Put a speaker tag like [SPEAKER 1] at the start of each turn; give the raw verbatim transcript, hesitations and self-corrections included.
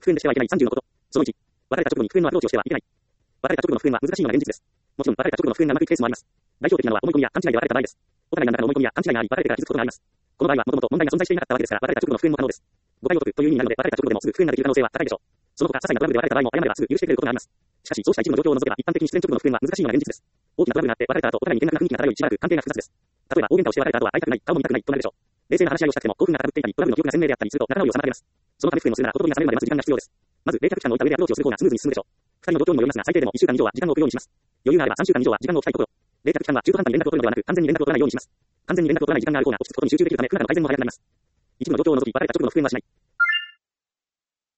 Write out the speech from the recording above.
[SPEAKER 1] 復縁でしてはいけないさんじゅうのこと。そのいち、別れた直後に復縁のアプローチをしてはいけない。別れた直後の復縁は難しいのが現実です。もちろん別れた直後の復縁がうまくいくケースもあります。代表的なのは思い込みや勘違いで別れた場合です。お互い何らかの思い込みや勘違いがあり、別れてから気づくことがあります。この場合はもともと問題が存在していなかったわけですから、別れた直後の復縁も可能です。誤解を解くという意味になるので、別れた直後でもすぐ復縁ができる可能性は高いでしょう。その他、些細なトラブルで別れた場合も謝ればすぐ許してくれることがあります。しかし、そうした一部の状況を除けば、一般的に自然直後の復縁は難しいのが現実です。大きなトラブルがあって、別れた後、お互いに険悪な雰囲気が漂い、しばらく関係が複雑です。例えば、大喧嘩をして別れた後は会いたくない、顔も見たくないとなるでしょう。冷静な話し合いをしたくても、興奮が高ぶっていたり、トラブルの記憶が鮮明であったりすると、仲直りを妨げます。そのため復縁をするなら、ことにが冷めるまで待つ時間が必要です。まず、冷却期間を置いた上でアプローチをする方がスムーズに進むでしょう。二人の状況にもよりますが、最低でもいっしゅうかん以上は時間を置くようにします。余裕があればさんしゅうかん以上は時間を置きたいところ。冷却期間は中途半端に連絡を取るのではなく、完全に連絡を取らないようにします。完全に連絡を取らない時間がある方が落ち着くことに集中できるため、負荷が改善も早くなります。一部の状況を除き、別れた直後の復縁はしない。